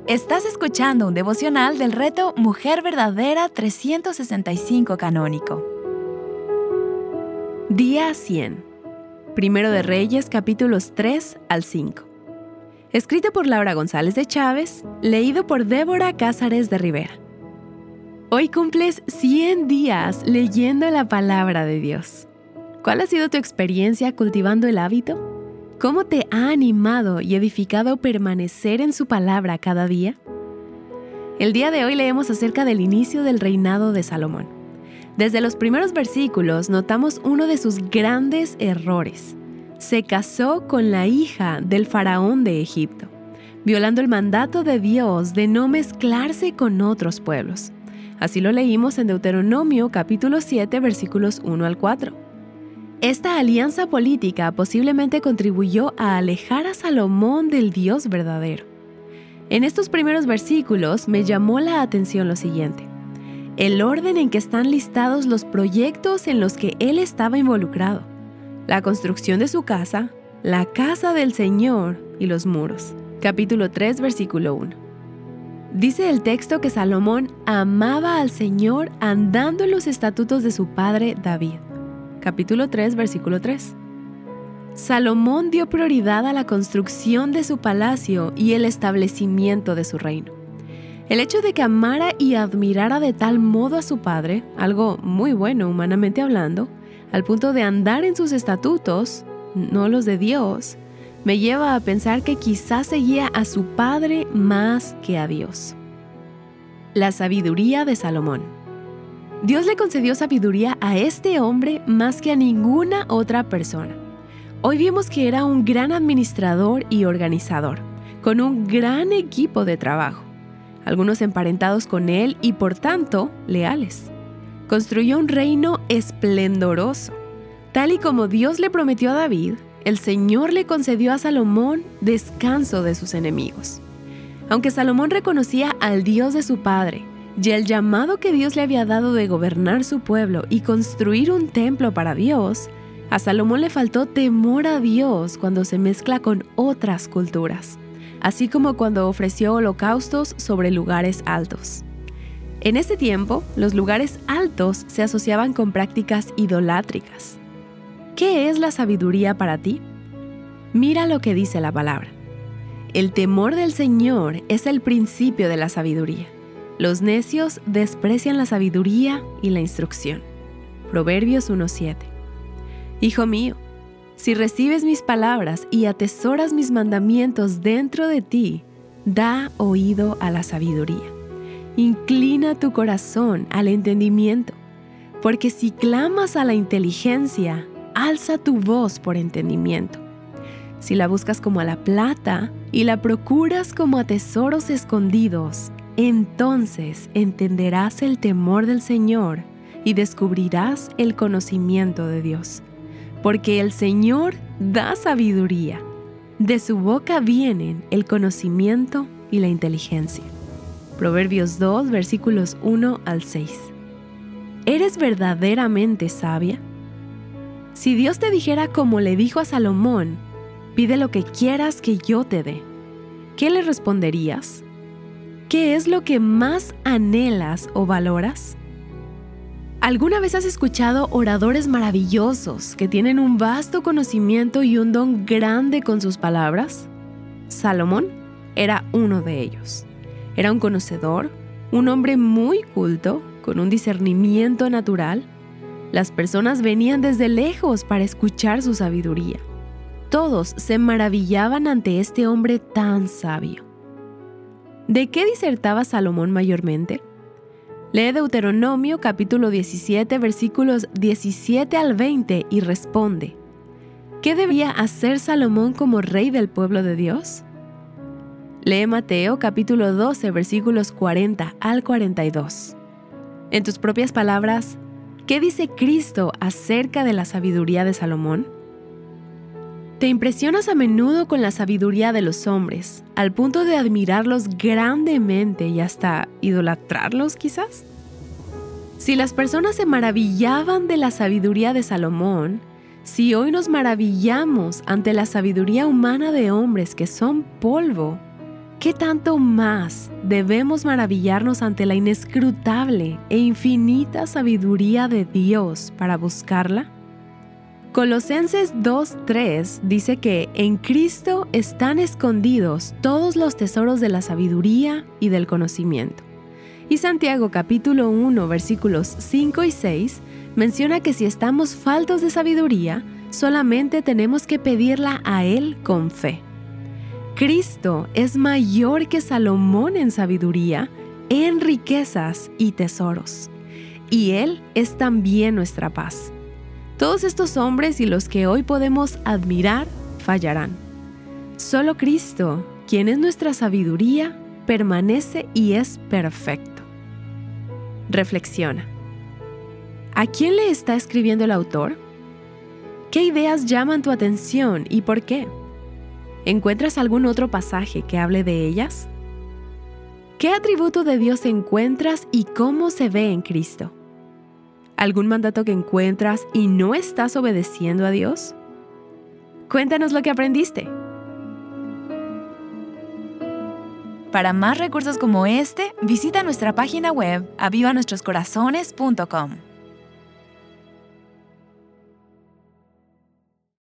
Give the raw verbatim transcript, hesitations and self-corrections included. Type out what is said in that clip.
Estás escuchando un devocional del reto Mujer Verdadera trescientos sesenta y cinco Canónico. Día cien. Primero de Reyes, capítulos tres al cinco. Escrito por Laura González de Chávez, leído por Débora Cázares de Rivera. Hoy cumples cien días leyendo la palabra de Dios. ¿Cuál ha sido tu experiencia cultivando el hábito? ¿Cómo te ha animado y edificado permanecer en su palabra cada día? El día de hoy leemos acerca del inicio del reinado de Salomón. Desde los primeros versículos notamos uno de sus grandes errores. Se casó con la hija del faraón de Egipto, violando el mandato de Dios de no mezclarse con otros pueblos. Así lo leímos en Deuteronomio capítulo siete, versículos uno al cuatro. Esta alianza política posiblemente contribuyó a alejar a Salomón del Dios verdadero. En estos primeros versículos me llamó la atención lo siguiente: el orden en que están listados los proyectos en los que él estaba involucrado, la construcción de su casa, la casa del Señor y los muros. Capítulo tres, versículo uno. Dice el texto que Salomón amaba al Señor andando en los estatutos de su padre David. Capítulo tres, versículo tres. Salomón dio prioridad a la construcción de su palacio y el establecimiento de su reino. El hecho de que amara y admirara de tal modo a su padre, algo muy bueno humanamente hablando, al punto de andar en sus estatutos, no los de Dios, me lleva a pensar que quizás seguía a su padre más que a Dios. La sabiduría de Salomón. Dios le concedió sabiduría a este hombre más que a ninguna otra persona. Hoy vimos que era un gran administrador y organizador, con un gran equipo de trabajo, algunos emparentados con él y por tanto leales. Construyó un reino esplendoroso. Tal y como Dios le prometió a David, el Señor le concedió a Salomón descanso de sus enemigos. Aunque Salomón reconocía al Dios de su padre, y el llamado que Dios le había dado de gobernar su pueblo y construir un templo para Dios, a Salomón le faltó temor a Dios cuando se mezcla con otras culturas, así como cuando ofreció holocaustos sobre lugares altos. En ese tiempo, los lugares altos se asociaban con prácticas idolátricas. ¿Qué es la sabiduría para ti? Mira lo que dice la palabra. El temor del Señor es el principio de la sabiduría. Los necios desprecian la sabiduría y la instrucción. Proverbios uno siete. Hijo mío, si recibes mis palabras y atesoras mis mandamientos dentro de ti, da oído a la sabiduría. Inclina tu corazón al entendimiento, porque si clamas a la inteligencia, alza tu voz por entendimiento. Si la buscas como a la plata y la procuras como a tesoros escondidos, entonces entenderás el temor del Señor y descubrirás el conocimiento de Dios. Porque el Señor da sabiduría. De su boca vienen el conocimiento y la inteligencia. Proverbios dos, versículos uno al seis. ¿Eres verdaderamente sabia? Si Dios te dijera como le dijo a Salomón, pide lo que quieras que yo te dé, ¿qué le responderías? ¿Qué es lo que más anhelas o valoras? ¿Alguna vez has escuchado oradores maravillosos que tienen un vasto conocimiento y un don grande con sus palabras? Salomón era uno de ellos. Era un conocedor, un hombre muy culto, con un discernimiento natural. Las personas venían desde lejos para escuchar su sabiduría. Todos se maravillaban ante este hombre tan sabio. ¿De qué disertaba Salomón mayormente? Lee Deuteronomio capítulo diecisiete, versículos diecisiete al veinte y responde: ¿qué debía hacer Salomón como rey del pueblo de Dios? Lee Mateo capítulo doce, versículos cuarenta al cuarenta y dos. En tus propias palabras, ¿qué dice Cristo acerca de la sabiduría de Salomón? ¿Te impresionas a menudo con la sabiduría de los hombres, al punto de admirarlos grandemente y hasta idolatrarlos quizás? Si las personas se maravillaban de la sabiduría de Salomón, si hoy nos maravillamos ante la sabiduría humana de hombres que son polvo, ¿qué tanto más debemos maravillarnos ante la inescrutable e infinita sabiduría de Dios para buscarla? Colosenses dos tres dice que en Cristo están escondidos todos los tesoros de la sabiduría y del conocimiento. Y Santiago capítulo uno versículos cinco y seis menciona que si estamos faltos de sabiduría, solamente tenemos que pedirla a Él con fe. Cristo es mayor que Salomón en sabiduría, en riquezas y tesoros. Y Él es también nuestra paz. Todos estos hombres y los que hoy podemos admirar fallarán. Solo Cristo, quien es nuestra sabiduría, permanece y es perfecto. Reflexiona. ¿A quién le está escribiendo el autor? ¿Qué ideas llaman tu atención y por qué? ¿Encuentras algún otro pasaje que hable de ellas? ¿Qué atributo de Dios encuentras y cómo se ve en Cristo? ¿Algún mandato que encuentras y no estás obedeciendo a Dios? Cuéntanos lo que aprendiste. Para más recursos como este, visita nuestra página web aviva nuestros corazones punto com.